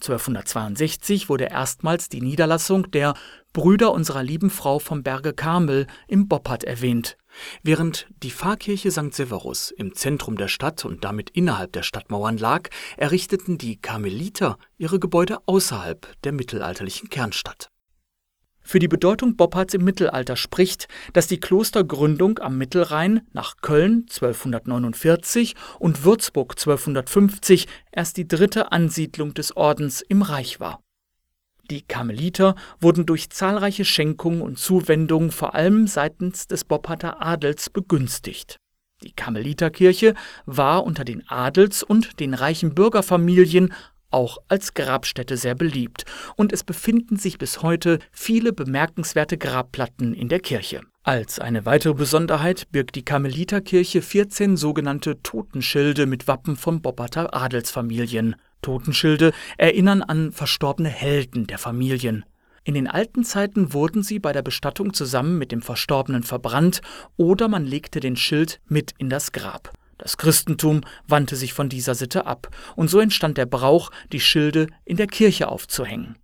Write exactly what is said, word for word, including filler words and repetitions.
zwölfhundertzweiundsechzig wurde erstmals die Niederlassung der Brüder unserer lieben Frau vom Berge Karmel im Boppard erwähnt. Während die Pfarrkirche Sankt Severus im Zentrum der Stadt und damit innerhalb der Stadtmauern lag, errichteten die Karmeliter ihre Gebäude außerhalb der mittelalterlichen Kernstadt. Für die Bedeutung Boppards im Mittelalter spricht, dass die Klostergründung am Mittelrhein nach Köln zwölfhundertneunundvierzig und Würzburg zwölfhundertfünfzig erst die dritte Ansiedlung des Ordens im Reich war. Die Karmeliter wurden durch zahlreiche Schenkungen und Zuwendungen vor allem seitens des Bopparder Adels begünstigt. Die Karmeliterkirche war unter den Adels- und den reichen Bürgerfamilien auch als Grabstätte sehr beliebt, und es befinden sich bis heute viele bemerkenswerte Grabplatten in der Kirche. Als eine weitere Besonderheit birgt die Karmeliterkirche vierzehn sogenannte Totenschilde mit Wappen von Bopparder Adelsfamilien. Totenschilde erinnern an verstorbene Helden der Familien. In den alten Zeiten wurden sie bei der Bestattung zusammen mit dem Verstorbenen verbrannt oder man legte den Schild mit in das Grab. Das Christentum wandte sich von dieser Sitte ab und so entstand der Brauch, die Schilde in der Kirche aufzuhängen.